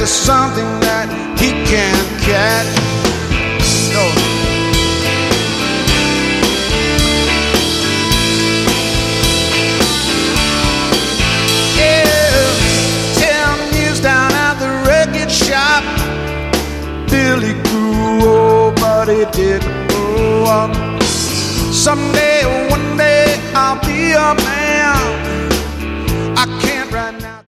to something that he can't catch. No. Yeah, 10 years down at the record shop, Billy grew old, but he didn't grow up. Someday, one day, I'll be a man. I can't right now.